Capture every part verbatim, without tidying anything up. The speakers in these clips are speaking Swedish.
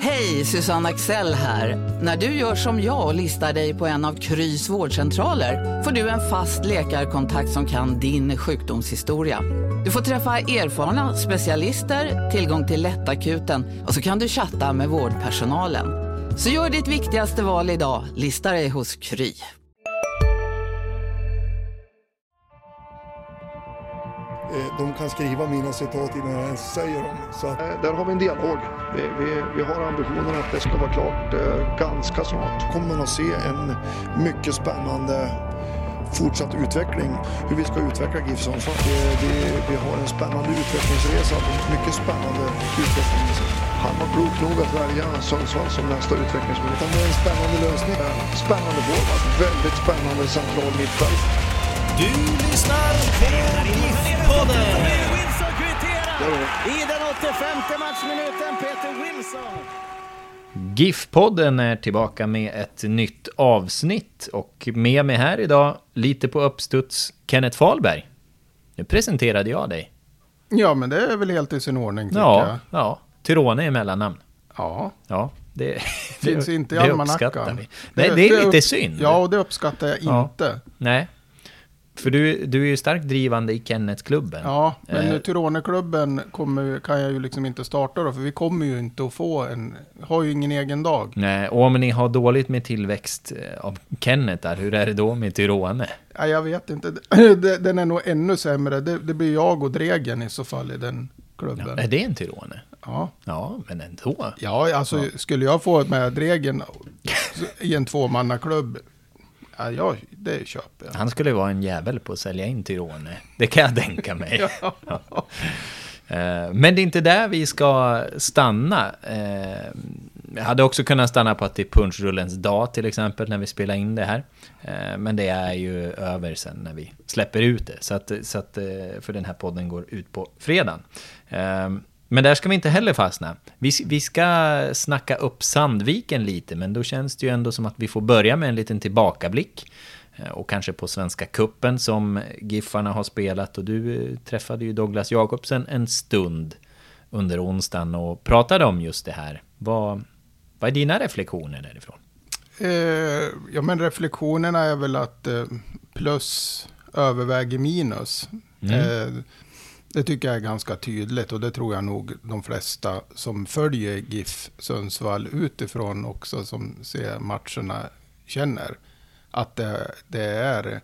Hej, Susanne Axel här. När du gör som jag och listar dig på en av Krys vårdcentraler får du en fast läkarkontakt som kan din sjukdomshistoria. Du får träffa erfarna specialister, tillgång till lättakuten och så kan du chatta med vårdpersonalen. Så gör ditt viktigaste val idag, lista dig hos Kry. De kan skriva mina citat innan jag ens säger dem. Så att... Där har vi en dialog. Vi, vi, vi har ambitionen att det ska vara klart eh, ganska snart. Kommer man att se en mycket spännande fortsatt utveckling. Hur vi ska utveckla GIF Sundsvall. Vi, vi, vi har en spännande utvecklingsresa. Mycket spännande utvecklingsresa. Han var klok nog att välja Sundsvall som nästa utvecklingsminister. Det är en spännande lösning. Spännande forward. Väldigt spännande central mittfält. Du lyssnar på GIF-podden. Wilson kvitterar i den åttiofemte matchminuten. Peter Wilson. GIF-podden är tillbaka med ett nytt avsnitt. Och med mig här idag, lite på uppstuds, Kenneth Fahlberg. Nu presenterade jag dig. Ja, men det är väl helt i sin ordning, tycker ja, jag. Ja, Tyrone är mellannamn. Ja. Ja, det, finns det, inte i det almanackan. uppskattar vi. Nej, det, det är det lite upp, synd. Ja, och det uppskattar jag ja. inte. Nej, för du, du är ju starkt drivande i Kenneth-klubben. Ja, men eh. Tyrone-klubben kommer, kan jag ju liksom inte starta då, för vi kommer ju inte att få en, har ju ingen egen dag. Nej, och om ni har dåligt med tillväxt av Kenneth där, hur är det då med Tyrone? Ja, jag vet inte, den är nog ännu sämre, det, det blir jag och Dregen i så fall i den klubben. Ja, är det en Tyrone? Ja. Ja, men ändå. Ja, alltså ja. Skulle jag få med Dregen i en tvåmannaklubb, ja, ja, det köper jag. Han skulle vara en jävel på att sälja in Tyrone. Det kan jag tänka mig. ja. Ja. Men det är inte där vi ska stanna. Jag hade också kunnat stanna på att det är punschrullens dag till exempel när vi spelar in det här. Men det är ju över sen när vi släpper ut det. Så att, så att, för den här podden går ut på fredagen. Men där ska vi inte heller fastna. Vi, vi ska snacka upp Sandviken lite, men då känns det ju ändå som att vi får börja med en liten tillbakablick. Och kanske på Svenska Cupen som Giffarna har spelat. Och du träffade ju Douglas Jakobsen en stund under onsdagen och pratade om just det här. Vad, vad är dina reflektioner därifrån? Eh, ja, men reflektionerna är väl att eh, plus överväger minus. Mm. Eh, Det tycker jag är ganska tydligt och det tror jag nog de flesta som följer GIF Sundsvall utifrån också som ser matcherna känner att det, det är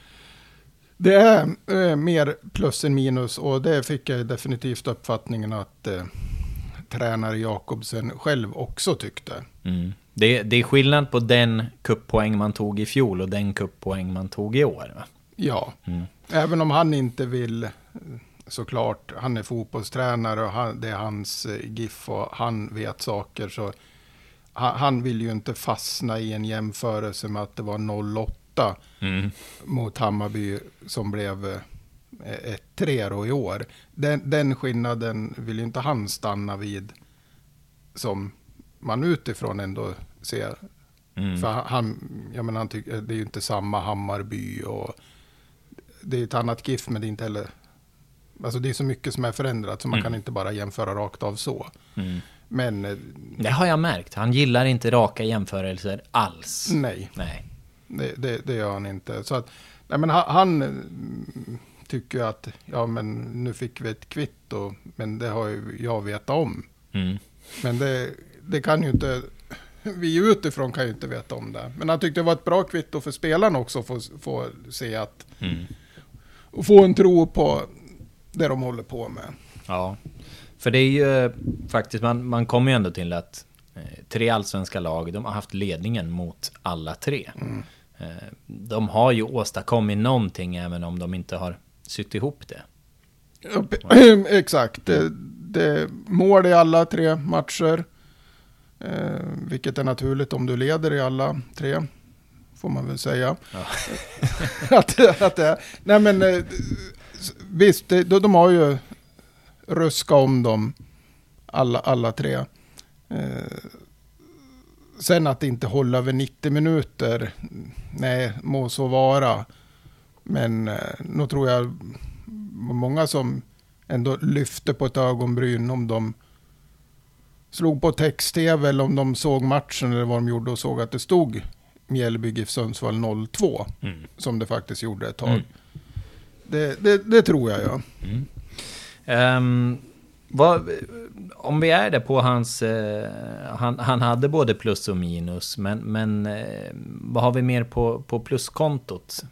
det är eh, mer plus än minus och det fick jag definitivt uppfattningen att eh, tränare Jakobsen själv också tyckte. Mm. Det, det är skillnad på den kupppoäng man tog i fjol och den kupppoäng man tog i år, va? Ja, mm. Även om han inte vill... Såklart, han är fotbollstränare och han, det är hans eh, GIF och han vet saker så han, han vill ju inte fastna i en jämförelse med att det var noll åtta mm. mot Hammarby som blev eh, ett tre då i år. Den, den skillnaden vill ju inte han stanna vid som man utifrån ändå ser. Mm. För han, jag menar, han tycker, det är ju inte samma Hammarby och det är ett annat GIF men det är inte heller... Alltså det är så mycket som är förändrat så man mm. kan inte bara jämföra rakt av så. Mm. Men... Det har jag märkt. Han gillar inte raka jämförelser alls. Nej. Nej. Det, det, det gör han inte. Så att, nej men han, han tycker att ja men nu fick vi ett kvitto men det har ju jag vetat om. Mm. Men det, det kan ju inte... Vi utifrån kan ju inte veta om det. Men han tyckte det var ett bra kvitto för spelarna också att få, få se att... Mm. Och få en tro på... det de håller på med. Ja, för det är ju faktiskt, man, man kommer ju ändå till att eh, tre allsvenska lag, de har haft ledningen mot alla tre. Mm. Eh, de har ju åstadkommit någonting även om de inte har sytt ihop det. Ja, exakt, det, det mål i alla tre matcher. Eh, vilket är naturligt om du leder i alla tre, får man väl säga. Ja. att, att det, nej men... Eh, visst, de, de har ju ruskat om dem alla, alla tre. Eh, sen att inte hålla över nittio minuter, nej, må så vara. Men eh, nu tror jag många som ändå lyfter på ett ögonbryn om de slog på text-tv eller om de såg matchen eller vad de gjorde och såg att det stod Mjällby GIF Sundsvall noll två mm. som det faktiskt gjorde ett tag. Mm. Det, det, det tror jag, ja. Mm. Um, vad, om vi är där på hans... Eh, han, han hade både plus och minus, men, men eh, vad har vi mer på, på pluskontot?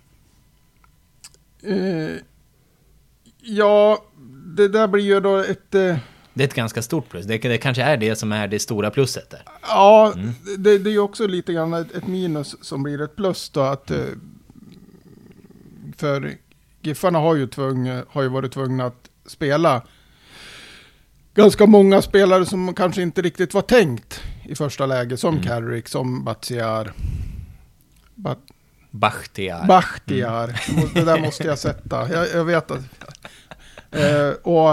Uh, ja, det där blir ju då ett... Uh, det är ett ganska stort plus. Det, det kanske är det som är det stora plusset där. Ja, mm. det, det är ju också lite grann ett, ett minus som blir ett plus då. Att, uh, för Giffarna har ju, tvung, har ju varit tvungna att spela ganska många spelare som kanske inte riktigt var tänkt i första läge. Som mm. Carrick, som Batsiar. Bat- Bachtiar. Bachtiar. Mm. Det där måste jag sätta. Jag, jag vet att... Eh, och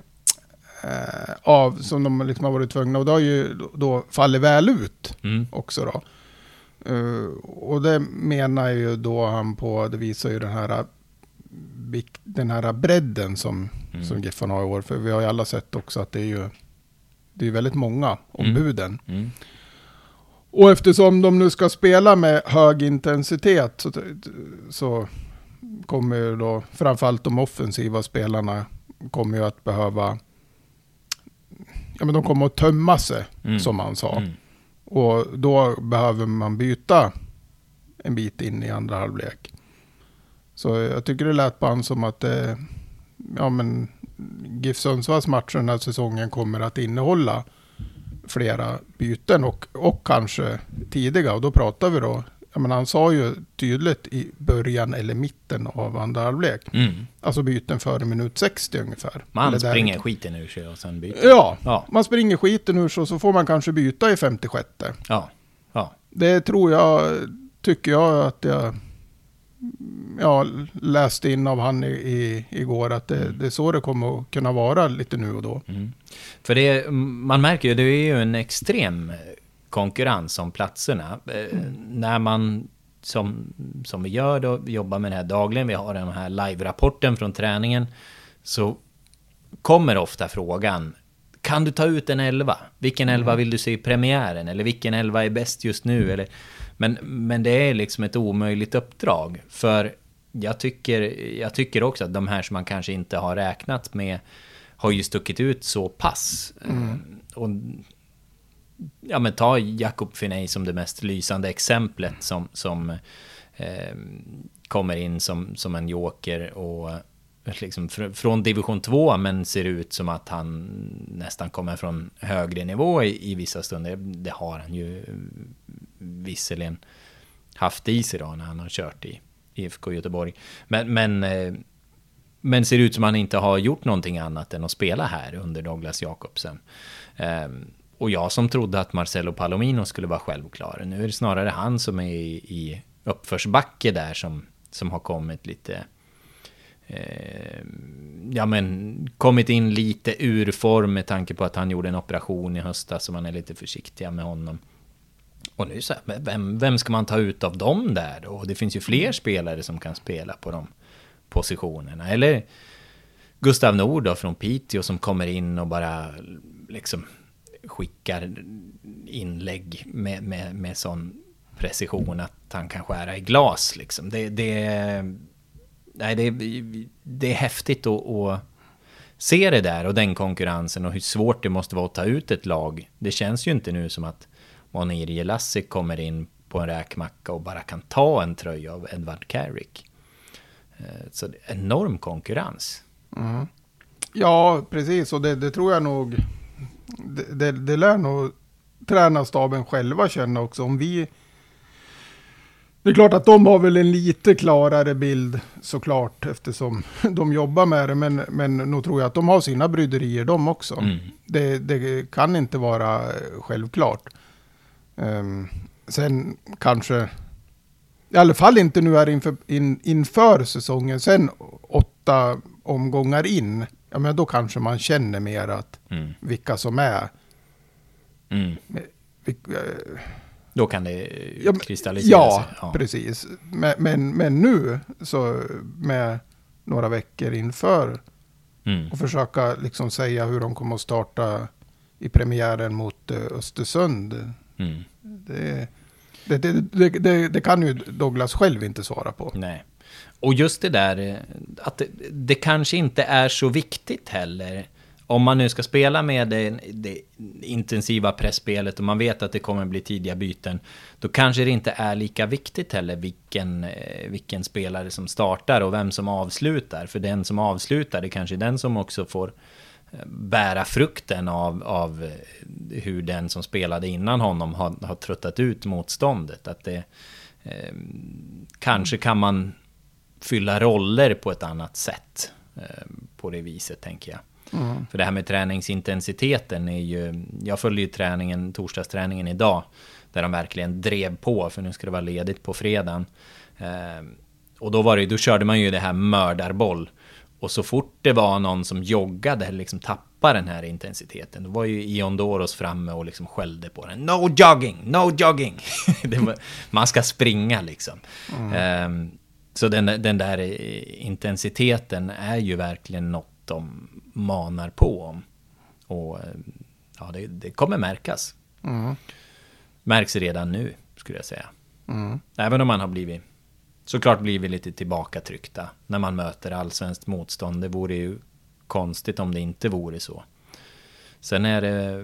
eh, av som de liksom har varit tvungna. Och det har ju då fallit väl ut mm. också då. Eh, och det menar ju då han på... Det visar ju den här... den här bredden som, mm. som Giffarna har i år. För vi har ju alla sett också att det är ju det är väldigt många ombuden. Mm. Mm. Och eftersom de nu ska spela med hög intensitet så, så kommer ju då framförallt de offensiva spelarna kommer ju att behöva ja men de kommer att tömma sig mm. som han sa. Mm. Och då behöver man byta en bit in i andra halvlek. Så jag tycker det lät på han som att eh, ja, men GIF Sundsvalls matcher den här säsongen kommer att innehålla flera byten och, och kanske tidiga. Och då pratar vi då, jag menar, han sa ju tydligt i början eller mitten av andra halvlek. Mm. Alltså byten före minut sextio ungefär. Man springer skiten ur sig och sen byter. Ja, ja, man springer skiten ur sig och så får man kanske byta i femtiosjätte. Ja, ja. Det tror jag, tycker jag att jag... Ja, läste in av han i, i, igår att det, mm. det är så det kommer att kunna vara lite nu och då. Mm. För det, man märker ju, det är ju en extrem konkurrens om platserna. Mm. När man, som, som vi gör då, vi jobbar med det här dagligen, vi har den här live-rapporten från träningen, så kommer ofta frågan, kan du ta ut en elva? Vilken elva vill du se i premiären? Eller vilken elva är bäst just nu? Eller... Men, men det är liksom ett omöjligt uppdrag. För jag tycker, jag tycker också att de här som man kanske inte har räknat med har ju stuckit ut så pass. Mm. Och, ja, men ta Jakob Finney som det mest lysande exemplet som, som eh, kommer in som, som en joker och liksom fr- från division två men ser ut som att han nästan kommer från högre nivå i, i vissa stunder. Det har han ju visserligen haft i sig då när han har kört i I F K Göteborg. Men, men, men ser ut som han inte har gjort någonting annat än att spela här under Douglas Jakobsen. Och jag som trodde att Marcelo Palomino skulle vara självklar. Nu är det snarare han som är i, i uppförsbacke där som, som har kommit lite... ja men kommit in lite ur form med tanke på att han gjorde en operation i höstas så man är lite försiktiga med honom. Och nu så här, vem, vem ska man ta ut av dem där då? Och det finns ju fler spelare som kan spela på de positionerna. Eller Gustav Nord då från Piteå som kommer in och bara liksom skickar inlägg med, med, med sån precision att han kan skära i glas liksom. Det, det, nej, det, det är häftigt att, att se det där och den konkurrensen och hur svårt det måste vara att ta ut ett lag. Det känns ju inte nu som att Monir Jelassi kommer in på en räkmacka och bara kan ta en tröja av Edvard Carrick. Så det är enorm konkurrens. Mm. Ja, precis. Och det, det tror jag nog... Det, det, det lär nog tränarstaben själva känna också. Om vi... Det är klart att de har väl en lite klarare bild såklart eftersom de jobbar med det. Men, men nog tror jag att de har sina bryderier de också. Mm. Det, det kan inte vara självklart. Um, sen kanske i alla fall inte nu är inför, in, inför säsongen sen åtta omgångar in ja men då kanske man känner mer att mm. vilka som är mm. vilka, då kan det ja, kristallisera ja, sig ja precis men, men, men nu så med några veckor inför mm. och försöka liksom säga hur de kommer att starta i premiären mot uh, Östersund. Mm. Det, det, det, det, det, det kan ju Douglas själv inte svara på. Nej. Och just det där att det, det kanske inte är så viktigt heller. Om man nu ska spela med det, det intensiva pressspelet och man vet att det kommer bli tidiga byten, då kanske det inte är lika viktigt heller vilken, vilken spelare som startar och vem som avslutar. För den som avslutar, det kanske är den som också får bära frukten av, av hur den som spelade innan honom har, har tröttat ut motståndet. Att det, eh, kanske kan man fylla roller på ett annat sätt eh, på det viset, tänker jag. Mm. För det här med träningsintensiteten är ju, jag följde ju träningen, torsdagsträningen idag, där de verkligen drev på, för nu ska det vara ledigt på fredagen. Eh, och då var det, då körde man ju det här mördarboll. Och så fort det var någon som joggade eller liksom tappade den här intensiteten, då var ju Ion Doros framme och liksom skällde på den. No jogging, no jogging. Det var, man ska springa liksom. Mm. Um, så den, den där intensiteten är ju verkligen något de manar på om. Och ja, det, det kommer märkas. Mm. Märks redan nu, skulle jag säga. Mm. Även om man har blivit... Såklart blir vi lite tillbakatryckta när man möter allsvenskt motstånd. Det vore ju konstigt om det inte vore så. Sen är det...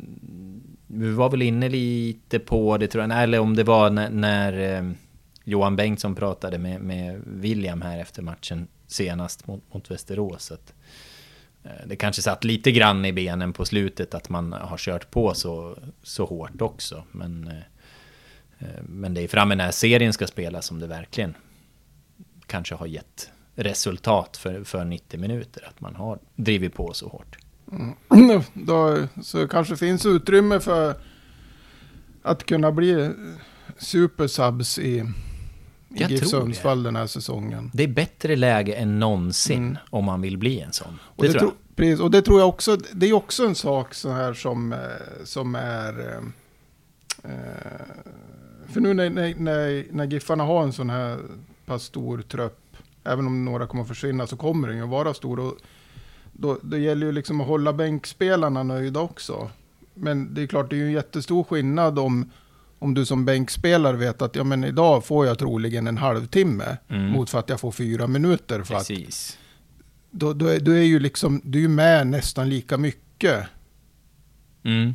Vi var väl inne lite på det, tror jag. Eller om det var när, när Johan Bengtsson pratade med, med William här efter matchen senast mot, mot Västerås. Att det kanske satt lite grann i benen på slutet att man har kört på så, så hårt också. Men... Men det är framme när serien ska spelas som det verkligen kanske har gett resultat för, för nittio minuter. Att man har drivit på så hårt. Mm. Då, så kanske finns utrymme för att kunna bli supersubs i, i GIF Sundsvall den här säsongen. Det är bättre läge än någonsin mm. om man vill bli en sån. Och det, det, tror jag. Precis, och det tror jag också. Det är också en sak så här som, som är... Eh, För nu när, när, när, när Giffarna har en sån här pass stor trupp, även om några kommer att försvinna, så kommer den ju att vara stor. Och då, det gäller ju liksom att hålla bänkspelarna nöjda också. Men det är klart, det är ju en jättestor skillnad om, om du som bänkspelare vet att ja, men idag får jag troligen en halvtimme mm. mot för att jag får fyra minuter. För Precis. Att, då, då, är, då är ju liksom, du är ju med nästan lika mycket. Mm.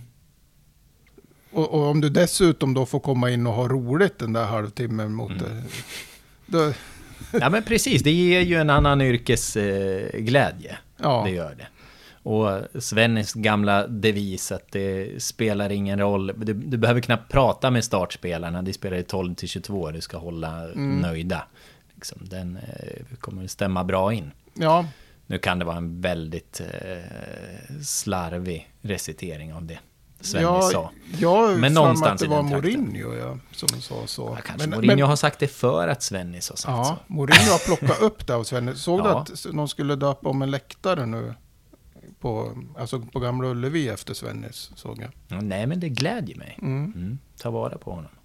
Och, och om du dessutom då får komma in och ha roligt den där halvtimmen mot mm. det. Då... Ja men precis, det ger ju en annan yrkesglädje. Eh, ja. Det gör det. Och Svennis gamla devis att det spelar ingen roll. Du, du behöver knappt prata med startspelarna. De spelar i tolv till tjugotvå. Du ska hålla mm. nöjda. Liksom, den eh, kommer stämma bra in. Ja. Nu kan det vara en väldigt eh, slarvig recitering av det. Svennis ja, sa. Ja, men någonstans att det var Mourinho ja, som sa så. Ja, kanske men, Mourinho men, har sagt det för att Svennis har sagt ja, så. Mourinho har plockat upp det av Svennis. Såg ja. du att någon skulle döpa om en läktare nu på, alltså på Gamla Ullevi efter Svennis, såg jag. Ja, nej, men det glädjer mig. Mm. Mm, ta vara på honom.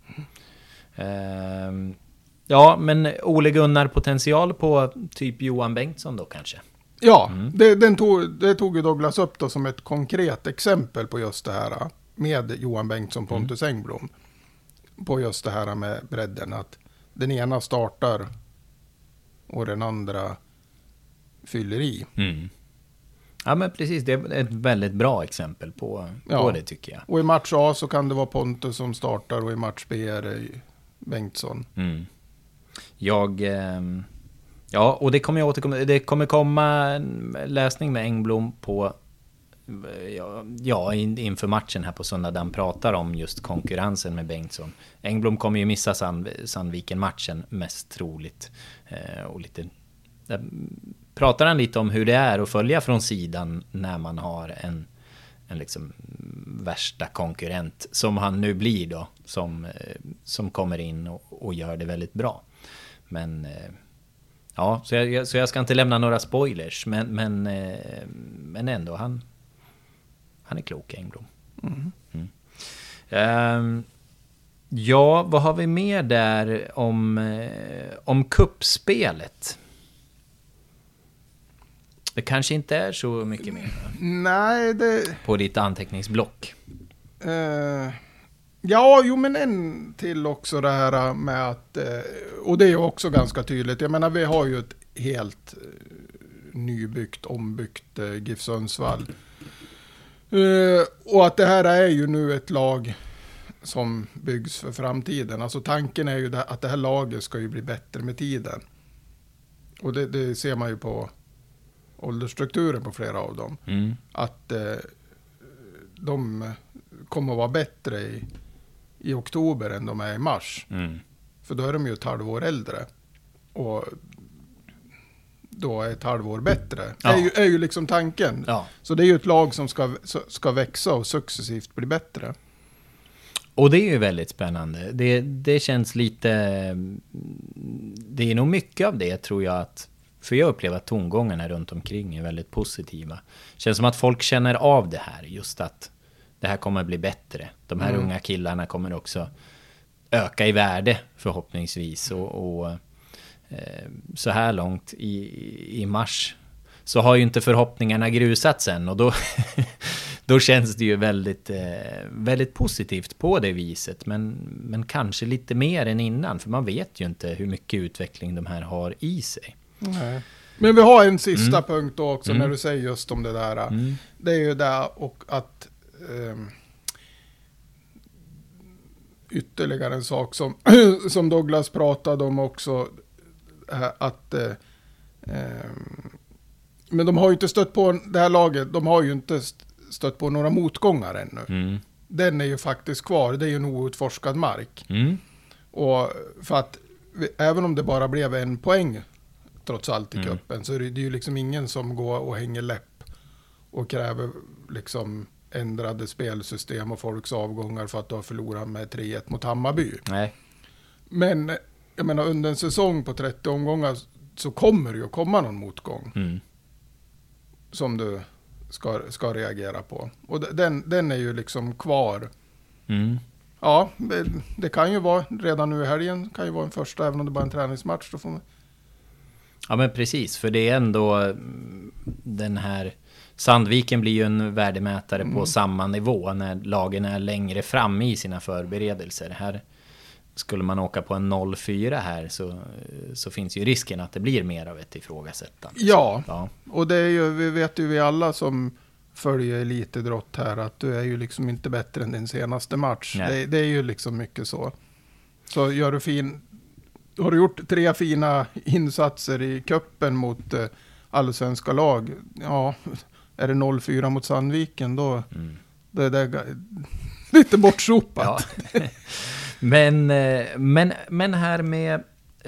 Mm. Uh, ja, men Ole Gunnar potential på typ Johan Bengtsson då kanske? Ja, mm. det, den tog, det tog ju Douglas upp då som ett konkret exempel på just det här med Johan Bengtsson, Pontus mm. Engblom. På just det här med bredden, att den ena startar och den andra fyller i. Mm. Ja men precis, det är ett väldigt bra exempel på, på ja. det tycker jag. Och i match A så kan det vara Pontus som startar och i match B är det Bengtsson. Mm. Jag... Eh... Ja, och det kommer jag återkomma. Det kommer komma en läsning med Engblom på ja, ja inför matchen här på söndag där han pratar om just konkurrensen med Bengtsson. Engblom kommer ju missa Sand, Sandviken-matchen mest troligt. Eh, och lite där pratar han lite om hur det är att följa från sidan när man har en en liksom värsta konkurrent som han nu blir då, som som kommer in och, och gör det väldigt bra. Men eh, ja, så jag, så jag ska inte lämna några spoilers, men, men, eh, men ändå, han, han är klok, Engblom. Mm. Mm. Um, ja, vad har vi mer där om, eh, om kuppspelet? Det kanske inte är så mycket mer. Nej, det... På ditt anteckningsblock. Uh, ja, jo men en till också det här med att... Uh, och det är ju också ganska tydligt. Jag menar, vi har ju ett helt uh, nybyggt, ombyggt uh, GIF Sundsvall. Uh, och att det här är ju nu ett lag som byggs för framtiden. Alltså tanken är ju det, att det här laget ska ju bli bättre med tiden. Och det, det ser man ju på åldersstrukturen på flera av dem. Mm. Att uh, de kommer att vara bättre i, i oktober än de är i mars. Mm. För då är de ju ett halvår äldre. Och då är ett halvår bättre. Ja. Är, ju, är ju liksom tanken. Ja. Så det är ju ett lag som ska, ska växa och successivt bli bättre. Och det är ju väldigt spännande. Det, det känns lite... Det är nog mycket av det, tror jag, att... För jag upplever att tongångarna runt omkring är väldigt positiva. Känns som att folk känner av det här. Just att det här kommer bli bättre. De här mm. unga killarna kommer också öka i värde förhoppningsvis. Och, och eh, så här långt i, i mars så har ju inte förhoppningarna grusats än. Och då, då känns det ju väldigt, eh, väldigt positivt på det viset. Men, men kanske lite mer än innan. För man vet ju inte hur mycket utveckling de här har i sig. Nej. Men vi har en sista mm. punkt då också mm. när du säger just om det där. Mm. Det är ju där och att eh, ytterligare en sak som, som Douglas pratade om också, att eh, eh, men de har ju inte stött på det här laget, de har ju inte stött på några motgångar ännu. Mm. Den är ju faktiskt kvar, det är ju en outforskad mark. Mm. Och för att även om det bara blev en poäng trots allt i mm. kuppen, så är det ju liksom ingen som går och hänger läpp och kräver liksom ändrade spelsystem och folks avgångar för att du har förlorat med tre ett mot Hammarby. Nej. Men jag menar, under en säsong på trettio omgångar så kommer det ju att komma någon motgång mm. som du ska, ska reagera på. Och den, den är ju liksom kvar. Mm. Ja, det, det kan ju vara redan nu i helgen, kan ju vara en första, även om det bara är en träningsmatch. Då får man... Ja, men precis, för det är ändå den här... Sandviken blir ju en värdemätare mm. på samma nivå när lagen är längre fram i sina förberedelser. Här skulle man åka på en noll fyra här så, så finns ju risken att det blir mer av ett ifrågasättande. Ja, ja, och det är ju, vi vet ju vi alla som följer elitidrott här att du är ju liksom inte bättre än din senaste match. Det, det är ju liksom mycket så. Så gör du fin... Har du gjort tre fina insatser i kuppen mot eh, allsvenska lag, ja, är det noll fyra mot Sandviken då mm. det är det lite bortsopat. Ja. men, men, men här med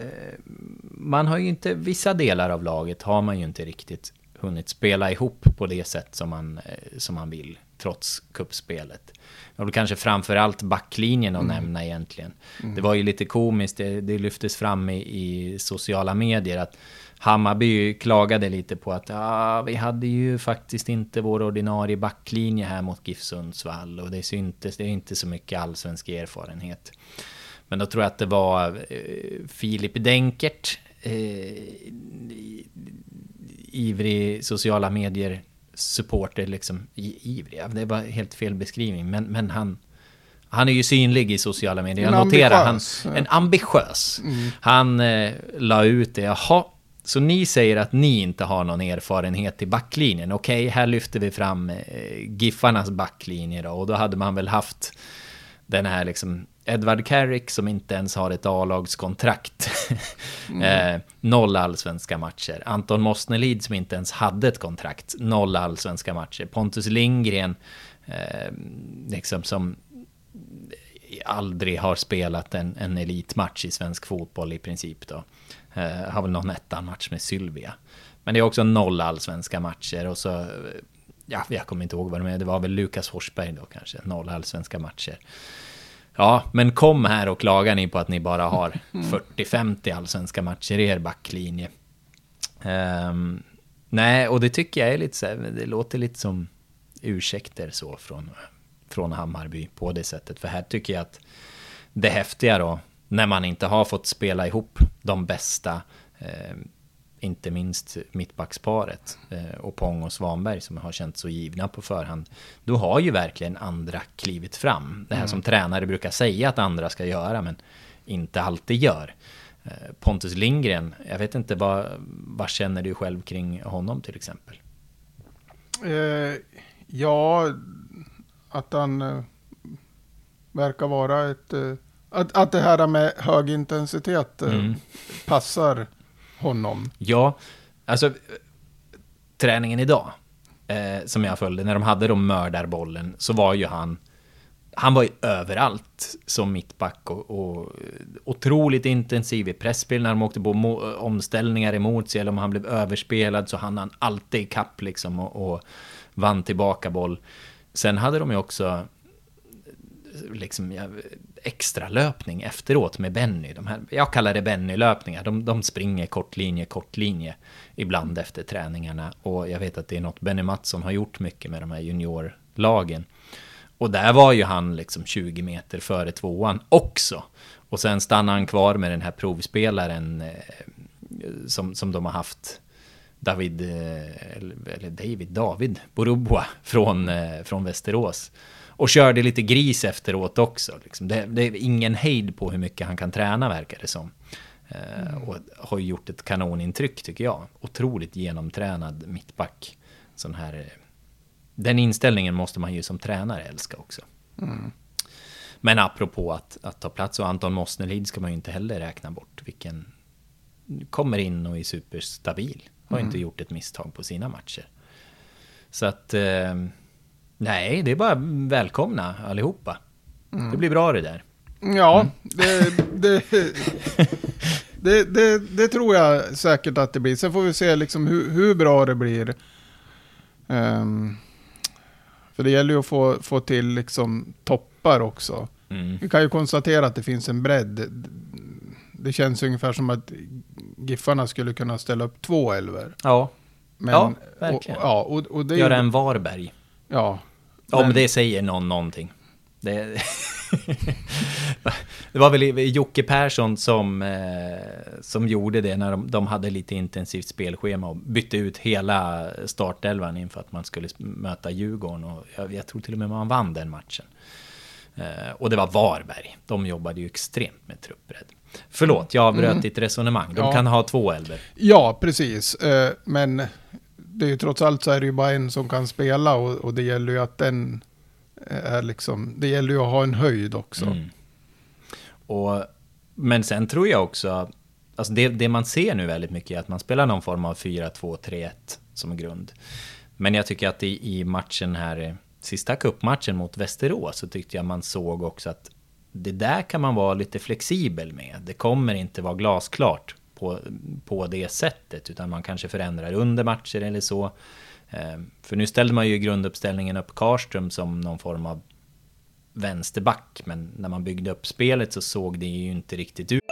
man har ju inte, vissa delar av laget har man ju inte riktigt hunnit spela ihop på det sätt som man, som man vill trots kuppspelet. Och kanske framförallt backlinjen att mm. nämna egentligen. Mm. Det var ju lite komiskt, det, det lyftes fram i, i sociala medier att Hammarby klagade lite på att ah, vi hade ju faktiskt inte vår ordinarie backlinje här mot GIF Sundsvall och det syntes, det är inte så mycket allsvensk erfarenhet. Men då tror jag att det var eh, Filip Denkert, eh, ivrig sociala medier supporter liksom, i, ivrig, det var helt fel beskrivning, men, men han han är ju synlig i sociala medier. Jag noterar han, en ambitiös. Mm. Han eh, la ut det, jaha, så ni säger att ni inte har någon erfarenhet i backlinjen. Okej, här lyfter vi fram eh, Giffarnas backlinje då. Och då hade man väl haft den här liksom Edward Carrick som inte ens har ett A-lagskontrakt. mm. eh, noll allsvenska matcher. Anton Mosnelid som inte ens hade ett kontrakt. Noll allsvenska matcher. Pontus Lindgren eh, liksom som aldrig har spelat en, en elitmatch i svensk fotboll i princip då. Uh, har väl någon ettan match med Sylvia. Men det är också noll allsvenska matcher och så, ja, jag kommer inte ihåg vad det är, det var väl Lukas Forsberg då kanske, noll allsvenska matcher. Ja, men kom här och klagar ni på att ni bara har fyrtio femtio allsvenska matcher i er backlinje. Um, nej, och det tycker jag är lite så här, det låter lite som ursäkter så från, från Hammarby på det sättet. För här tycker jag att det häftiga då, när man inte har fått spela ihop de bästa eh, inte minst mittbacksparet eh, och Pong och Svanberg som har känt så givna på förhand, då har ju verkligen andra klivit fram. Det här mm. som tränare brukar säga att andra ska göra men inte alltid gör. Eh, Pontus Lindgren, jag vet inte, vad, vad känner du själv kring honom till exempel? Eh, ja, att han eh, verkar vara ett... Eh, att, att det här med hög intensitet eh, mm. passar honom. Ja, alltså träningen idag eh, som jag följde, när de hade de mördarbollen, så var ju han han var ju överallt som mittback och, och otroligt intensiv i pressspel när de åkte på mo- omställningar emot sig eller om han blev överspelad så hann han alltid i kapp liksom och, och vann tillbaka boll. Sen hade de ju också liksom ja, extra löpning efteråt med Benny. De här, jag kallar det Benny-löpningar. De, de springer kortlinje, kortlinje ibland efter träningarna. Och jag vet att det är något Benny Mattsson har gjort mycket med de här juniorlagen. Och där var ju han liksom tjugo meter före tvåan också. Och sen stannade han kvar med den här provspelaren eh, som, som de har haft, David, eh, eller David, David Borubua från, eh, från Västerås. Och körde lite gris efteråt också. Liksom. Det, det är ingen hejd på hur mycket han kan träna, verkar det som. Eh, mm. Och har gjort ett kanonintryck, tycker jag. Otroligt genomtränad mittback. Sån här, den inställningen måste man ju som tränare älska också. Mm. Men apropå att, att ta plats, och Anton Mosnelid ska man ju inte heller räkna bort. Vilken kommer in och är superstabil. Har mm. inte gjort ett misstag på sina matcher. Så att... Eh, nej, det är bara välkomna allihopa. Mm. Det blir bra det där. Ja, mm. det, det, det, det, det tror jag säkert att det blir. Sen får vi se liksom hur, hur bra det blir. Um, för det gäller ju att få, få till liksom toppar också. Mm. Vi kan ju konstatera att det finns en bredd. Det känns ungefär som att Giffarna skulle kunna ställa upp två elver. Ja, men, ja verkligen. Och, ja, och, och det göra ju... en Varberg. Ja. Om men... det säger någon någonting. Det, det var väl Jocke Persson som, eh, som gjorde det när de, de hade lite intensivt spelschema och bytte ut hela startelvan inför att man skulle möta Djurgården. Och jag, jag tror till och med man vann den matchen. Eh, och det var Varberg. De jobbade ju extremt med truppbredd. Förlåt, jag avbröt mm. ditt resonemang. De ja. kan ha två elver. Ja, precis. Eh, men... det är ju trots allt så är det ju bara en som kan spela och, och det gäller ju att den är liksom, det gäller ju att ha en höjd också. Mm. Och, men sen tror jag också, alltså det, det man ser nu väldigt mycket är att man spelar någon form av fyra två tre ett som grund. Men jag tycker att i, i matchen här, sista cupmatchen mot Västerås, så tyckte jag man såg också att det där kan man vara lite flexibel med. Det kommer inte vara glasklart på, på det sättet, utan man kanske förändrar under matcher eller så. Eh, för nu ställde man ju grunduppställningen upp Karström som någon form av vänsterback, men när man byggde upp spelet så såg det ju inte riktigt ut.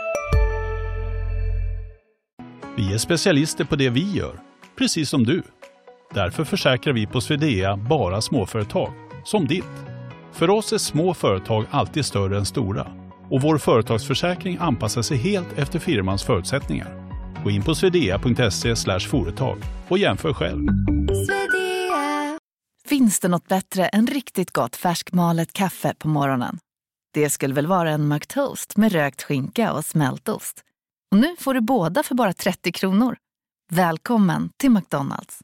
Vi är specialister på det vi gör, precis som du. Därför försäkrar vi på Swedea bara småföretag, som ditt. För oss är små företag alltid större än stora. Och vår företagsförsäkring anpassar sig helt efter firmans förutsättningar. Gå in på swedea punkt se slash företag och jämför själv. Swedea. Finns det något bättre än riktigt gott färskmalet kaffe på morgonen? Det skulle väl vara en McToast med rökt skinka och smältost. Och nu får du båda för bara trettio kronor. Välkommen till McDonald's.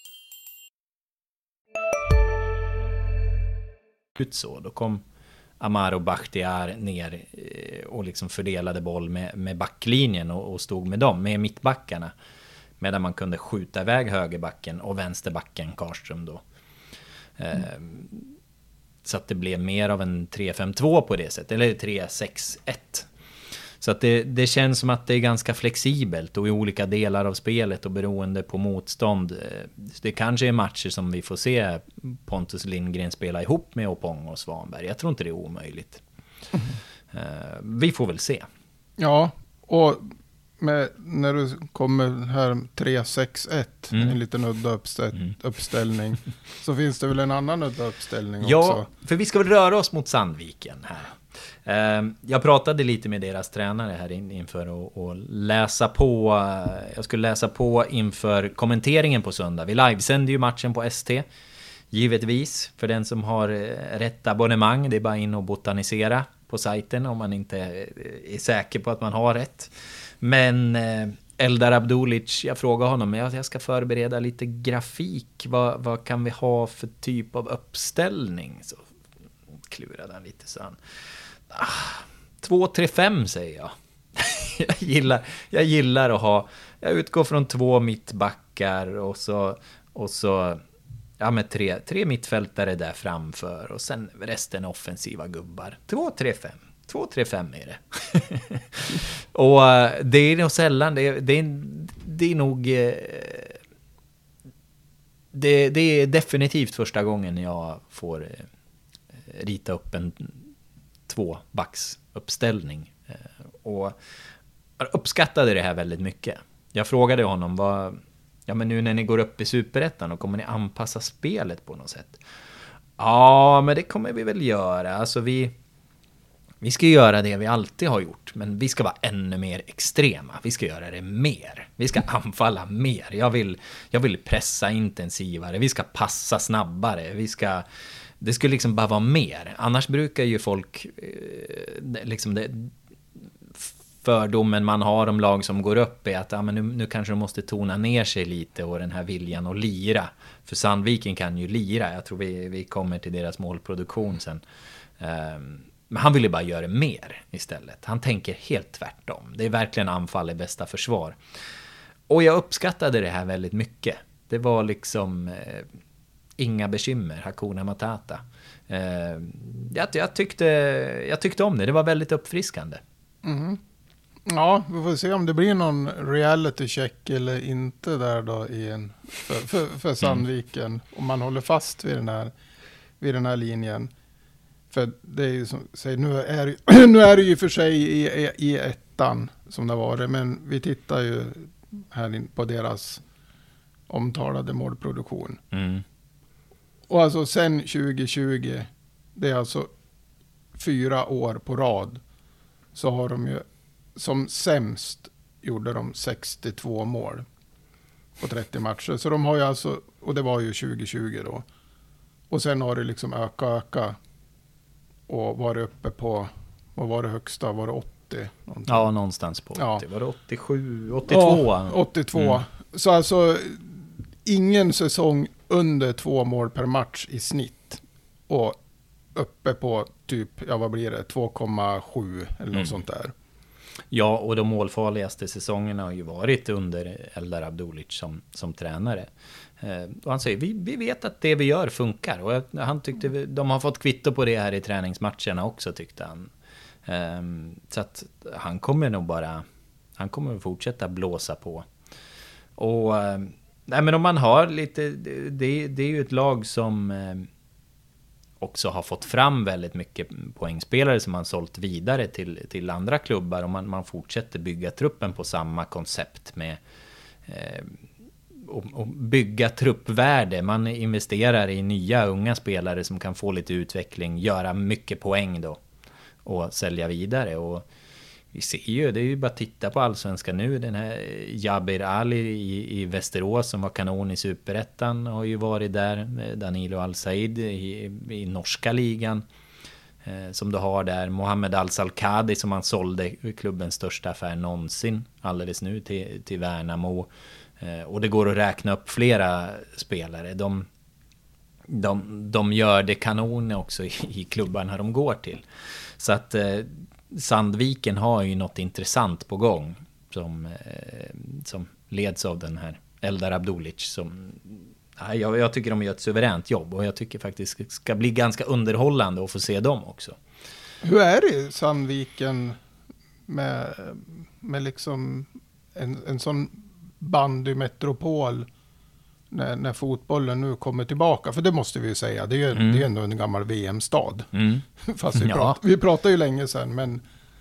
Så, då kom Amaro Bakhtiar ner och liksom fördelade boll med, med backlinjen och, och stod med dem, med mittbackarna. Medan man kunde skjuta iväg högerbacken och vänsterbacken Karström då. Mm. Eh, så att det blev mer av en tre fem två på det sättet, eller tre sex ett. Så att det, det känns som att det är ganska flexibelt och i olika delar av spelet och beroende på motstånd. Det kanske är matcher som vi får se Pontus Lindgren spela ihop med Opong och Svanberg. Jag tror inte det är omöjligt. Mm. Uh, vi får väl se. Ja, och med, när du kommer här tre sex ett, Mm. en liten udda uppställ, Mm. uppställning, så finns det väl en annan udda uppställning Ja, också? för vi ska väl röra oss mot Sandviken här. Eh, Jag pratade lite med deras tränare här in, inför att och läsa på. eh, Jag skulle läsa på inför kommenteringen på söndag. Vi livesänder ju matchen på S T. Givetvis, för den som har eh, rätt abonnemang, det är bara in och botanisera på sajten om man inte är säker på att man har rätt. Men eh, Eldar Abdulic, jag frågar honom, jag, jag ska förbereda lite grafik. Vad, vad kan vi ha för typ av uppställning? Så klurade han lite, så han ah, två tre fem säger jag. jag, gillar, jag gillar att ha, jag utgår från två mittbackar och så, och så ja, med tre, tre mittfältare där framför och sen resten offensiva gubbar. två tre fem. två tre fem är det. Och det är nog sällan, det är, det är, det är nog det, det är definitivt första gången jag får rita upp en tvåbacksuppställning. Och jag uppskattade det här väldigt mycket. Jag frågade honom vad, ja men nu när ni går upp i Superettan och kommer ni anpassa spelet på något sätt? Ja, men det kommer vi väl göra. Alltså vi Vi ska göra det vi alltid har gjort, men vi ska vara ännu mer extrema. Vi ska göra det mer. Vi ska anfalla mer. Jag vill, jag vill pressa intensivare. Vi ska passa snabbare. Vi ska, det skulle liksom bara vara mer. Annars brukar ju folk, eh, liksom det, fördomen man har om lag som går upp är att ja, men nu, nu kanske de måste tona ner sig lite och den här viljan att lira. För Sandviken kan ju lira. Jag tror vi, vi kommer till deras målproduktion sen. Um, Men han ville bara göra mer istället. Han tänker helt tvärtom. Det är verkligen anfall i bästa försvar. Och jag uppskattade det här väldigt mycket. Det var liksom eh, inga bekymmer, Hakuna Matata. Eh, jag, jag, tyckte, jag tyckte om det. Det var väldigt uppfriskande. Mm. Ja, vi får se om det blir någon reality check eller inte där då i en, för, för, för Sandviken. Mm. Om man håller fast vid den här, vid den här linjen. För det är ju som säger, nu är det, nu är det ju för sig i, i, i ettan som det var det, men vi tittar ju här in på deras omtalade målproduktion. Mm. Och alltså sen tjugo tjugo, det är alltså fyra år på rad, så har de ju som sämst gjorde de sextiotvå mål på trettio matcher. Så de har ju alltså, och det var ju tjugo tjugo då. Och sen har det liksom öka öka. Och var det uppe på, vad var det högsta? Var det åttio? Någonting? Ja, någonstans på åttio. Ja. Var det åttiosju, åttiotvå? Ja, åttiotvå. Mm. Så alltså ingen säsong under två mål per match i snitt. Och uppe på typ, ja vad blir det? två komma sju eller något mm. sånt där. Ja, och de målfarligaste säsongerna har ju varit under Eldar Abdulic som, som tränare. Eh, och han säger, vi, vi vet att det vi gör funkar. Och han tyckte, vi, de har fått kvitto på det här i träningsmatcherna också, tyckte han. Eh, så att han kommer nog bara, han kommer fortsätta blåsa på. Och eh, nej, men om man har lite, det, det är ju ett lag som eh, också har fått fram väldigt mycket poängspelare som man sålt vidare till, till andra klubbar, och man, man fortsätter bygga truppen på samma koncept med eh, och, och bygga truppvärde. Man investerar i nya unga spelare som kan få lite utveckling, göra mycket poäng då och sälja vidare. Och vi ser ju, det är ju bara att titta på Allsvenskan nu. Den här Jabir Ali i, i Västerås som var kanon i Superettan har ju varit där. Danilo Al-Said i, i norska ligan eh, som du har där. Mohamed Al-Salkadi som han sålde, klubbens största affär någonsin alldeles nu till, till Värnamo. Eh, och det går att räkna upp flera spelare. De, de, de gör det kanon också i, i klubbarna de går till. Så att eh, Sandviken har ju något intressant på gång som, eh, som leds av den här Eldar Abdulic som, ja, jag, jag tycker de gör ett suveränt jobb, och jag tycker faktiskt det ska bli ganska underhållande att få se dem också. Hur är det i Sandviken med, med liksom en, en sån bandymetropol när, när fotbollen nu kommer tillbaka? För det måste vi ju säga, det är ju mm. det är ändå en gammal V M-stad. Mm. Fast vi, ja. pratar, vi pratar ju länge sedan, men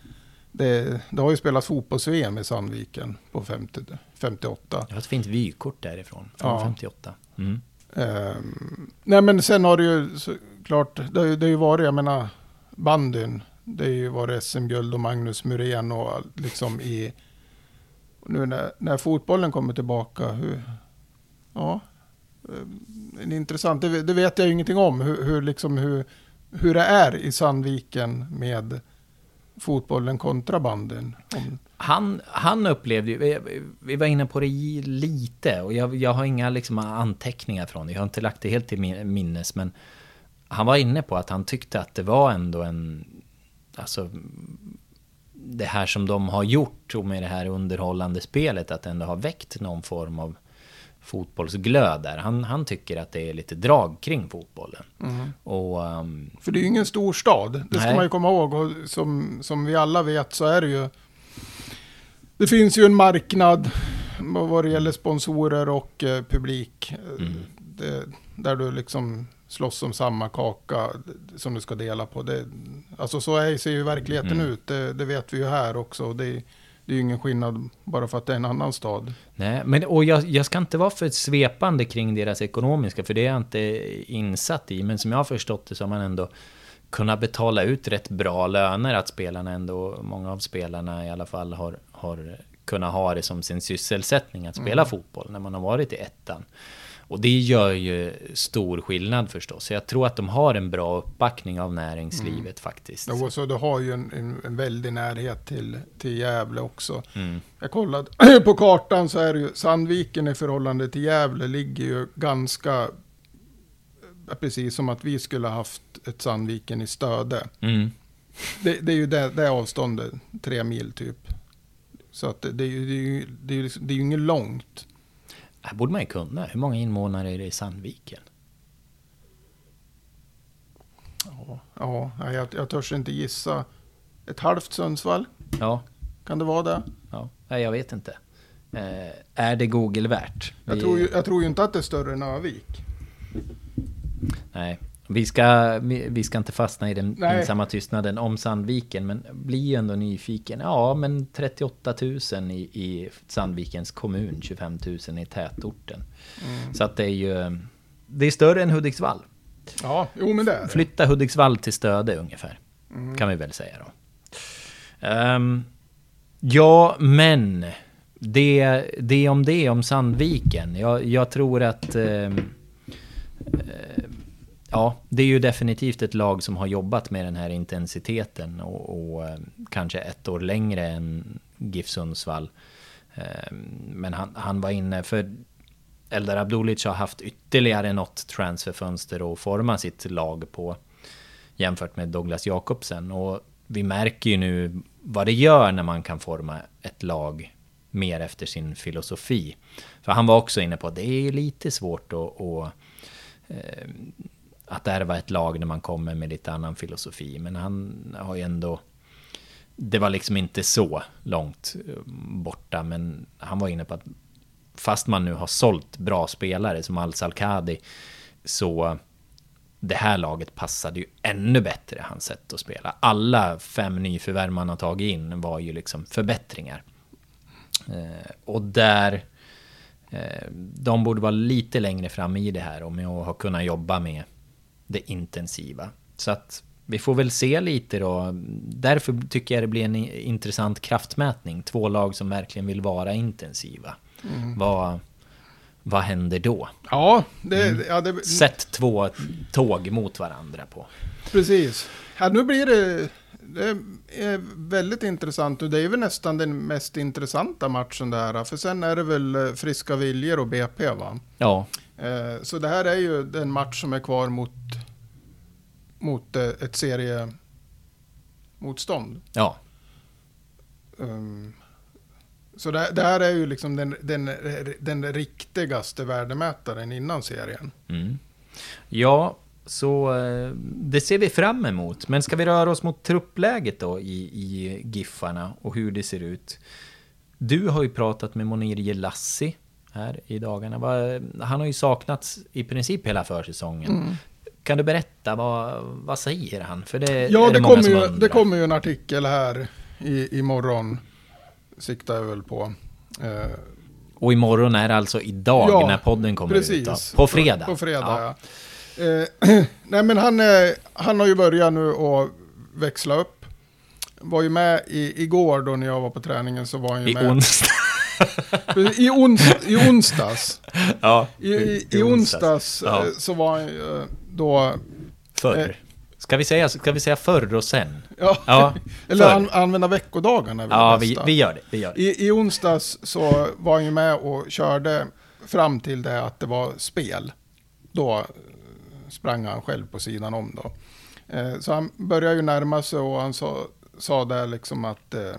det, det har ju spelats fotbolls-V M i Sandviken på femtio, femtioåtta. Jag har ett fint vykort därifrån, från Ja. femtioåtta. Mm. Um, nej men sen har det ju såklart, det har ju, det har ju varit, jag menar, bandyn. Det har ju varit S M-guld och Magnus Muren och liksom i... Nu när, när fotbollen kommer tillbaka, hur... Ja, det är intressant. Det, det vet jag ju ingenting om, hur, hur, liksom, hur, hur det är i Sandviken med fotbollen kontra bandyn. Om... Han, han upplevde ju, vi, vi var inne på det lite, och jag, jag har inga liksom anteckningar från det. Jag har inte lagt det helt till minnes, men han var inne på att han tyckte att det var ändå en... Alltså, det här som de har gjort och med det här underhållande spelet, att ändå ha väckt någon form av fotbollsglöd där. Han, han tycker att det är lite drag kring fotbollen. Mm. Och, um, För det är ju ingen stor stad. Det ska nej. man ju komma ihåg. Och som, som vi alla vet så är det ju... Det finns ju en marknad vad det gäller sponsorer och eh, publik. Mm. Det, där du liksom slåss om samma kaka som du ska dela på. Det, alltså så är, ser ju verkligheten mm. ut. Det, det vet vi ju här också. Och det, det är ju ingen skillnad bara för att det är en annan stad. Nej, men och jag, jag ska inte vara för svepande kring deras ekonomiska, för det är jag inte insatt i. Men som jag har förstått det så har man ändå kunnat betala ut rätt bra löner, att spelarna ändå, många av spelarna i alla fall har, har kunnat ha det som sin sysselsättning att spela mm. fotboll när man har varit i ettan. Och det gör ju stor skillnad förstås. Så jag tror att de har en bra uppbackning av näringslivet mm. faktiskt. Ja, så du har ju en, en, en väldig närhet till, till Gävle också. Mm. Jag kollade på kartan, så är det ju Sandviken i förhållande till Gävle ligger ju ganska, precis som att vi skulle ha haft ett Sandviken i Stöde. Mm. Det, det är ju det, det avståndet, tre mil typ. Så att det, det, är ju, det, är ju, det, är ju, det är ju inget långt. Här borde man ju kunna. Hur många invånare är det i Sandviken? Ja, ja jag, jag törs inte gissa. Ett halvt Sundsvall? Ja. Kan det vara det? Ja, nej, jag vet inte. Eh, är det Google värt? Jag, Vi... tror ju, jag tror ju inte att det är större än Övik. Nej, vi ska, vi, vi ska inte fastna i den nej. ensamma tystnaden om Sandviken, men blir ändå nyfiken. Ja, men trettioåtta tusen i, i Sandvikens kommun, tjugofem tusen i tätorten. Mm. Så att det är ju, det är större än Hudiksvall. Ja, jo men det är det. Flytta Hudiksvall till Stöde ungefär, mm. kan vi väl säga då. Um, ja, men det, det om det om Sandviken. Jag, jag tror att um, uh, ja, det är ju definitivt ett lag som har jobbat med den här intensiteten och, och uh, kanske ett år längre än GIF Sundsvall. Uh, men han, han var inne för Eldar Abdulic har haft ytterligare något transferfönster att forma sitt lag på jämfört med Douglas Jakobsen, och vi märker ju nu vad det gör när man kan forma ett lag mer efter sin filosofi. För han var också inne på att det är lite svårt att, att, att ärva ett lag när man kommer med lite annan filosofi. Men han har ju ändå, det var liksom inte så långt borta, men han var inne på att fast man nu har sålt bra spelare som Al-Salkadi, så det här laget passade ju ännu bättre hans sätt att spela. Alla fem nyförvärv man har tagit in var ju liksom förbättringar. Eh, och där eh, de borde vara lite längre fram i det här och med att ha kunnat jobba med det intensiva. Så att vi får väl se lite då. Därför tycker jag det blir en intressant kraftmätning. Två lag som verkligen vill vara intensiva. Mm. Vad, vad händer då? Ja, det, mm. ja det, sätt två tåg mot varandra på. Precis. Ja, nu blir det, det är väldigt intressant, och det är väl nästan den mest intressanta matchen där. För sen är det väl Friska Viljor och B P, va? Ja. Eh, så det här är ju den match som är kvar mot, mot ett seriemotstånd. Ja. Um, Så det, det här är ju liksom den, den, den riktigaste värdemätaren innan serien. Mm. Ja, så det ser vi fram emot. Men ska vi röra oss mot truppläget då i, i Giffarna och hur det ser ut? Du har ju pratat med Monir Jelassi här i dagarna. Han har ju saknats i princip hela försäsongen. Mm. Kan du berätta, vad, vad säger han? För det, ja, det, det kommer ju, det kommer ju en artikel här i, imorgon siktar jag väl på. Eh, Och imorgon är det alltså idag ja, när podden kommer precis. ut. Då. På fredag. På, på fredag, ja. ja. Eh, nej, men han, eh, han har ju börjat nu att växla upp. Var ju med i, igår då när jag var på träningen så var han ju I med. Onsdag. I, ons, I onsdags. Ja, I, i, i onsdags ja. så var han ju då... Förr. Eh, Ska vi säga, ska vi säga förr och sen? Ja, ja eller an, använda veckodagarna. Ja, vi, vi gör det. Vi gör det. I, I onsdags så var han ju med och körde fram till det att det var spel. Då sprang han själv på sidan om då. Eh, så han började ju närma sig och han sa, sa där liksom att, eh,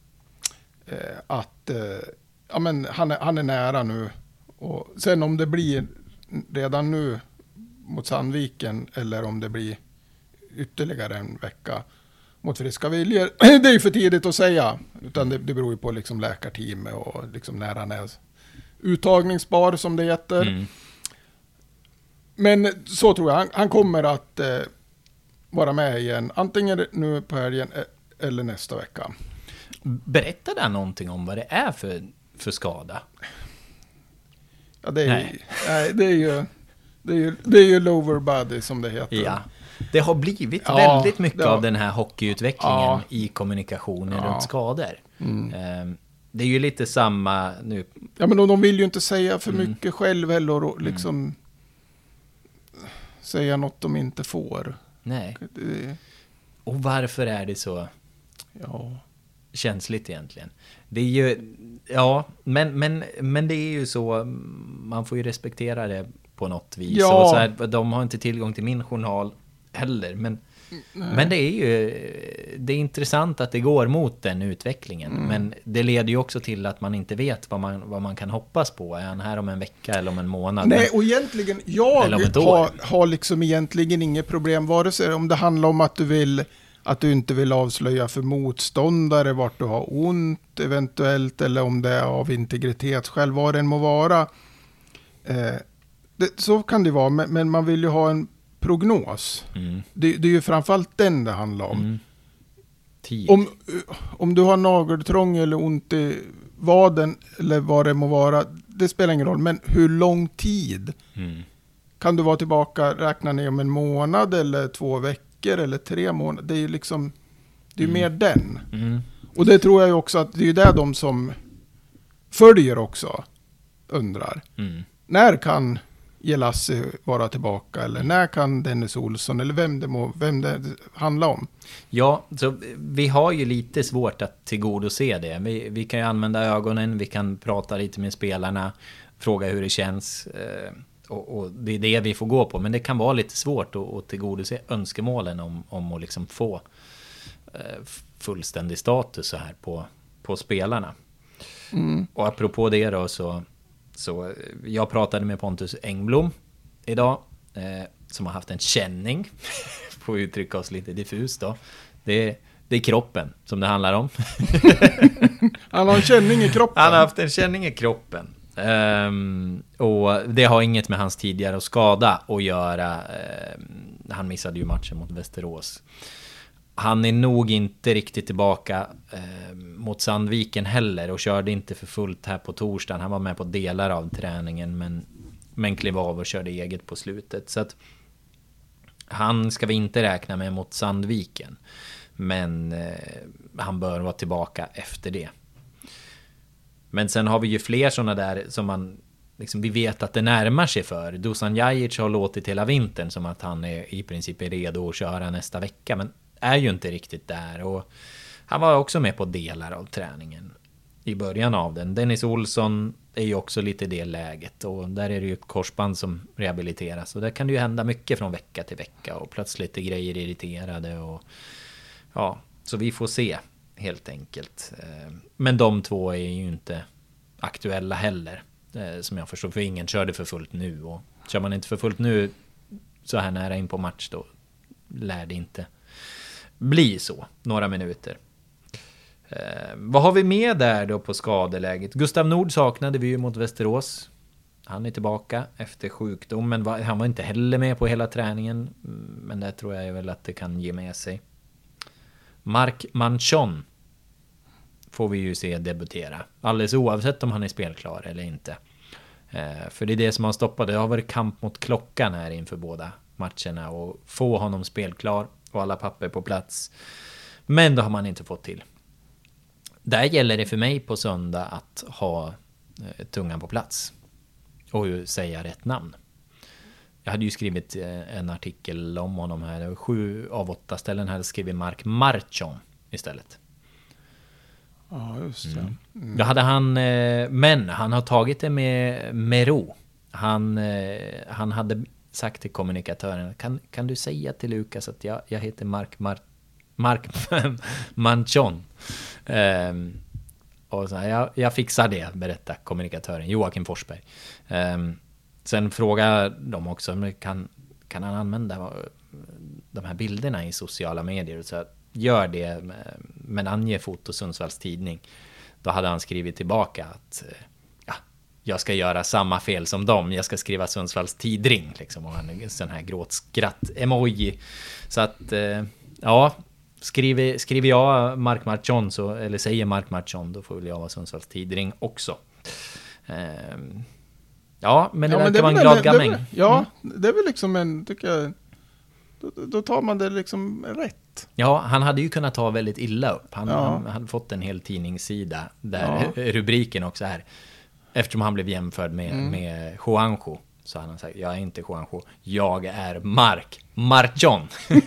att eh, ja, men han, är, han är nära nu. Och sen om det blir redan nu mot Sandviken eller om det blir ytterligare en vecka mot Friska Viljor. Det är ju för tidigt att säga. Utan det, det beror ju på liksom läkarteam och liksom när han är uttagningsbar som det heter. Mm. Men så tror jag. Han, han kommer att eh, vara med igen. Antingen nu på helgen eller nästa vecka. Berättade han någonting om vad det är för, för skada? Ja, det är, nej. Nej, det är ju det är ju, det är ju lower body som det heter. Ja. Det har blivit ja, väldigt mycket var... av den här hockeyutvecklingen ja. i kommunikationen ja. runt skador. Mm. Det är ju lite samma nu. Ja, men de vill ju inte säga för mm. mycket själv heller och liksom mm. säga något de inte får. Nej. Det... Och varför är det så ja. känsligt egentligen? Det är ju, ja, men, men, men det är ju så, man får ju respektera det på något vis. Ja. Och så här, de har inte tillgång till min journal heller, men, men det är ju det är intressant att det går mot den utvecklingen, mm. men det leder ju också till att man inte vet vad man, vad man kan hoppas på. Är han här om en vecka eller om en månad? Nej, och egentligen, jag har, har liksom egentligen inget problem, vare sig om det handlar om att du vill att du inte vill avslöja för motståndare vart du har ont eventuellt, eller om det är av integritetsskäl, vad det än må vara. Eh, det, så kan det vara, men, men man vill ju ha en prognos. Mm. Det, det är ju framförallt den det handlar om. Mm. Om, om du har nageltrång eller ont i vaden eller vad det må vara, det spelar ingen roll. Men hur lång tid mm. kan du vara tillbaka, räkna ner om en månad eller två veckor eller tre månader? Det är ju liksom, det är mm. mer den. Mm. Och det tror jag ju också att det är där de som följer också undrar. Mm. När kan Jelassi vara tillbaka, eller när kan Dennis Olsson, eller vem det, må, vem det handlar om? Ja, så vi har ju lite svårt att tillgodose det. Vi, vi kan ju använda ögonen, vi kan prata lite med spelarna, fråga hur det känns, eh, och, och det är det vi får gå på. Men det kan vara lite svårt att, att tillgodose önskemålen om, om att liksom få eh, fullständig status så här på, på spelarna. Mm. Och apropå det då, så Så jag pratade med Pontus Engblom idag, eh, som har haft en känning, får uttrycka oss lite diffust då. Det, det är kroppen som det handlar om. Han har en känning i kroppen. Han har haft en känning i kroppen. Um, och det har inget med hans tidigare skada att göra. Um, han missade ju matchen mot Västerås. Han är nog inte riktigt tillbaka eh, mot Sandviken heller och körde inte för fullt här på torsdagen. Han var med på delar av träningen, men, men klev av och körde eget på slutet. Så att han ska vi inte räkna med mot Sandviken. Men eh, han bör vara tillbaka efter det. Men sen har vi ju fler sådana där som man liksom, vi vet att det närmar sig för. Dusan Jajic har låtit hela vintern som att han är i princip är redo att köra nästa vecka, men är ju inte riktigt där, och han var också med på delar av träningen i början av den. Dennis Olsson är ju också lite i det läget, och där är det ju ett korsband som rehabiliteras, och där kan det ju hända mycket från vecka till vecka, och plötsligt är grejer irriterade, och ja, så vi får se helt enkelt. Men de två är ju inte aktuella heller, som jag förstår, för ingen körde för fullt nu, och kör man inte för fullt nu så här nära in på match, då lär det inte bli så, några minuter. Eh, vad har vi med där då på skadeläget? Gustav Nord saknade vi ju mot Västerås. Han är tillbaka efter sjukdomen. Han var inte heller med på hela träningen, men det tror jag väl att det kan ge med sig. Mark Manchon får vi ju se debutera. Alldeles oavsett om han är spelklar eller inte. Eh, för det är det som har stoppat. Det har varit kamp mot klockan här inför båda matcherna. Och få honom spelklar och alla papper på plats. Men då har man inte fått till. Där gäller det för mig på söndag att ha eh, tungan på plats. Och säga rätt namn. Jag hade ju skrivit eh, en artikel om honom här. Det var sju av åtta ställen hade skrivit Mark Marchon istället. Ja, just det. Mm. Mm. Då hade han, eh, men han har tagit det med, med ro. Han, eh, han hade sagt till kommunikatören, kan, kan du säga till Lukas att jag, jag heter Mark, Mar, Mark Manchon. Eh, och så här, jag, jag fixar det, berättar kommunikatören Joakim Forsberg. Eh, sen frågar de också, kan, kan han använda de här bilderna i sociala medier? Så att, gör det, men ange foto Sundsvalls tidning. Då hade han skrivit tillbaka att ja, jag ska göra samma fel som dem. Jag ska skriva Sundsvalls tidring liksom, och en sån här gråtskratt emoji. Så att ja, skriver, skriver jag Mark Marchon så, eller säger Mark Marchon, då får väl jag vara Sundsvalls tidring också. Ehm, ja, men det ja, verkar vara en glad gamäng. Ja, det är väl liksom en, tycker jag, då, då tar man det liksom rätt. Ja, han hade ju kunnat ta väldigt illa upp. Han, ja. han hade fått en hel tidningssida där ja. rubriken också här. Eftersom han blev jämförd med, mm. med Juanjo, så han har sagt, jag är inte Juanjo, jag är Mark Marchon.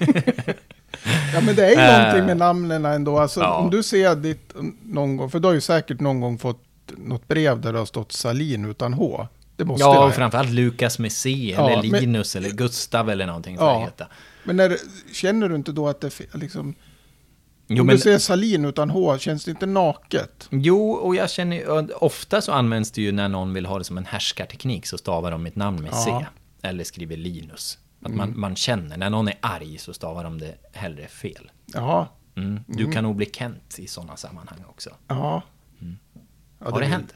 Ja, men det är ju någonting med namnen ändå. Alltså, ja. Om du ser ditt någon gång, för du har ju säkert någon gång fått något brev där det har stått Salin utan H. Det måste ja, och framförallt Lukas med C, ja, eller Linus, men, eller Gustav eller någonting för ja. att heta. Men när, känner du inte då att det liksom... Jo, om men, du säger Salin utan H, känns det inte naket? Jo, och jag känner... Ofta så används det ju när någon vill ha det som en härskarteknik, så stavar de mitt namn med ja. C. Eller skriver Linus. Att mm. man, man känner, när någon är arg så stavar de det hellre fel. Ja. Mm. Du mm. kan nog bli Kent i sådana sammanhang också. Ja. Mm. ja har det, det hänt?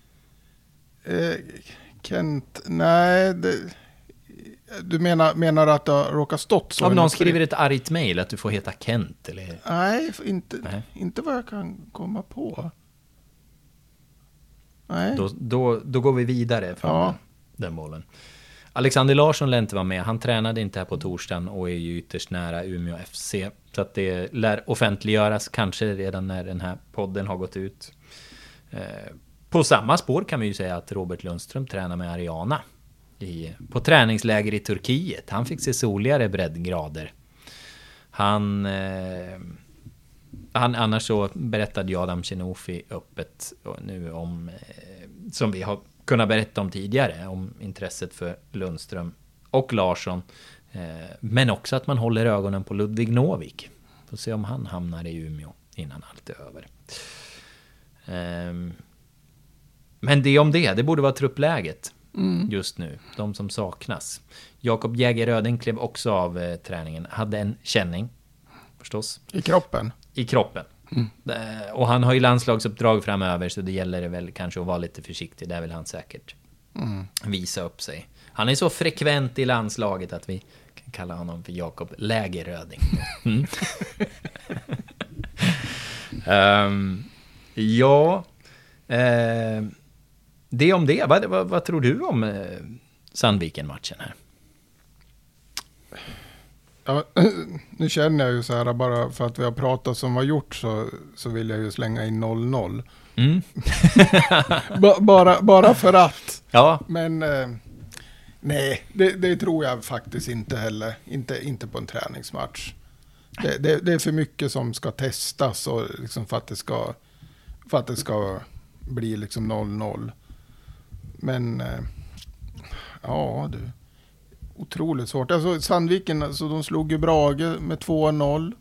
Eh, Kent, nej... Det... Du menar, menar att det har råkat stått så? Om någon skriver ett argt mejl att du får heta Kent eller... Nej, inte, Nej. inte vad jag kan komma på. Nej. Då, då, då går vi vidare från ja. den bollen. Alexander Larsson lär inte vara med. Han tränade inte här på torsdagen och är ju ytterst nära Umeå F C. Så att det lär offentliggöras kanske redan när den här podden har gått ut. Eh, på samma spår kan vi ju säga att Robert Lundström tränar med Ariana. I, på träningsläger i Turkiet. Han fick se soligare breddgrader. Han, eh, han annars så berättade Adam Chenofi öppet nu om eh, som vi har kunnat berätta om tidigare, om intresset för Lundström och Larsson, eh, men också att man håller ögonen på Ludvig Novik. Får se om han hamnar i Umeå innan allt är över. Eh, men det om det, det borde vara truppläget. Mm. Just nu, de som saknas. Jakob Jägeröden klev också av eh, träningen. Hade en känning, förstås. I kroppen? I kroppen. Mm. Eh, och han har ju landslagsuppdrag framöver, så det gäller det väl kanske att vara lite försiktig. Där vill han säkert mm. visa upp sig. Han är så frekvent i landslaget att vi kan kalla honom för Jakob Lägeröding. Mm. um, ja... Eh, Det om det. Vad, vad, vad tror du om eh, Sandviken-matchen här? Ja, nu känner jag ju så här, bara för att vi har pratat som har gjort så, så vill jag ju slänga in noll noll. Mm. ba, bara, bara för att. Ja. Men eh, nej, det, det tror jag faktiskt inte heller. Inte, inte på en träningsmatch. Det, det, det är för mycket som ska testas och liksom för att det ska, för att det ska bli liksom noll noll. Men eh, ja du, otroligt svårt. Alltså Sandviken, alltså, de slog ju Brage med två noll.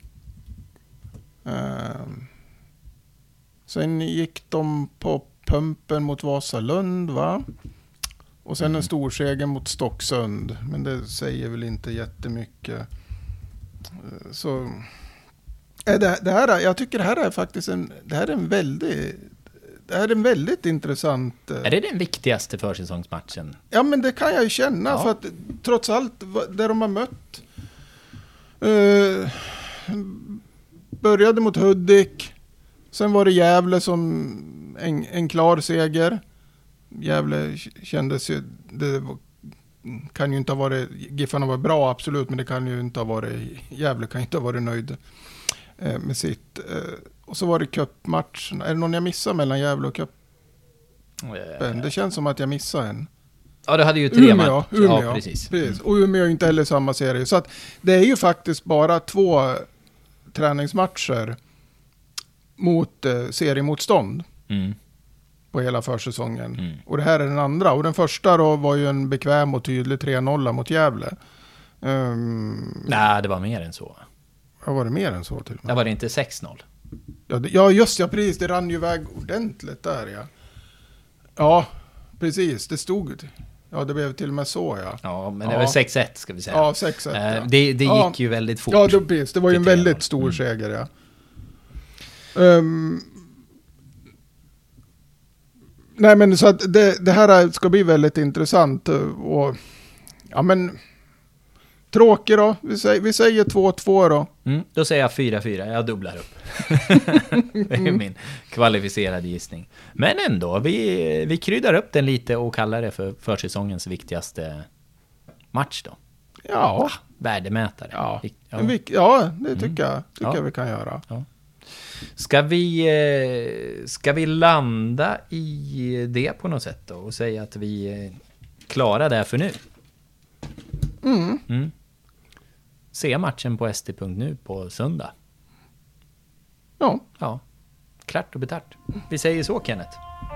Eh, sen gick de på pumpen mot Vasalund, va? Och sen en stor seger mot Stocksund. Men det säger väl inte jättemycket. Eh, så eh, det, det här, jag tycker det här är faktiskt en, det här är en väldigt Det är en väldigt intressant... Är det den viktigaste försäsongsmatchen? Ja, men det kan jag ju känna. Ja. För att trots allt, där de har mött... Uh, började mot Hudik. Sen var det Gävle som en, en klar seger. Gävle kändes ju, det var, kan ju inte ha varit, Giffarna var bra absolut, men det kan ju inte ha varit, Gävle kan ju inte ha varit nöjd eh, med sitt. Eh, och så var det cupmatchen. Är det någon jag missade mellan Gävle och cupen? Mm. Det känns som att jag missade en. Ja, det hade ju tre Umeå, matcher. Umeå, ja, precis. precis. Och Umeå är inte heller samma serie. Så att det är ju faktiskt bara två träningsmatcher mot eh, seriemotstånd Mm. på hela försäsongen. Mm. Och det här är den andra. Och den första då var ju en bekväm och tydlig tre noll mot Gävle. Um, Nej, det var mer än så. Ja, var det mer än så till och med? Det var det inte sex noll. Ja, det, ja, just ja, precis. Det rann ju iväg ordentligt där, ja. Ja, precis. Det stod... Ja, det blev till och med så, ja. Ja, men ja. det var sex ett ska vi säga. Ja, sex ett. Eh, ja. det, det gick ja. ju väldigt fort. Ja, det, precis. Det var ju en väldigt stor mm. seger, ja. Um, nej, men så att det, det här ska bli väldigt intressant. Och, ja, men... Tråkig då. Vi säger, vi säger två två då. Mm, då säger jag fyra fyra. Jag dubblar upp. Det är min kvalificerade gissning. Men ändå, vi, vi kryddar upp den lite och kallar det för försäsongens viktigaste match då. Ja. Ah, värdemätare. Ja, ja. Vik- ja det tycker, mm. jag, tycker ja. jag vi kan göra. Ja. Ska vi, ska vi landa i det på något sätt då? Och säga att vi är klara där för nu? Mm. Mm. Se matchen på S T punkt nu på söndag. Ja. Ja. Klart och betart. Vi säger så, Kenneth.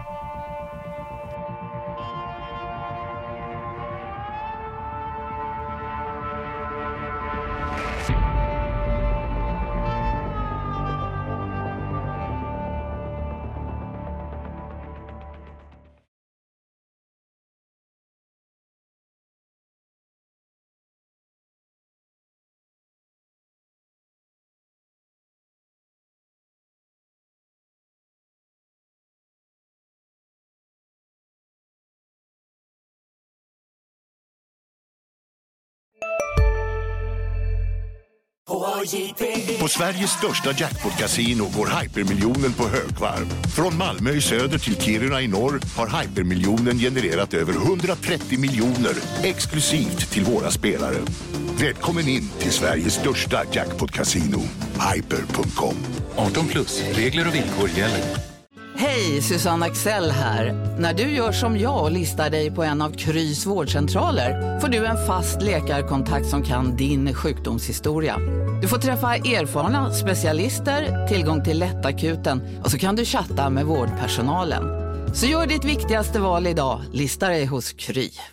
På Sveriges största jackpot-casino går hypermiljonen på högvarv. Från Malmö i söder till Kiruna i norr har hypermiljonen genererat över hundratrettio miljoner exklusivt till våra spelare. Välkommen in till Sveriges största jackpot-casino, hyper punkt com. arton plus, regler och villkor gäller. Hej, Susanne Axel här. När du gör som jag och listar dig på en av Krys vårdcentraler får du en fast läkarkontakt som kan din sjukdomshistoria. Du får träffa erfarna specialister, tillgång till lättakuten och så kan du chatta med vårdpersonalen. Så gör ditt viktigaste val idag, listar dig hos Kry.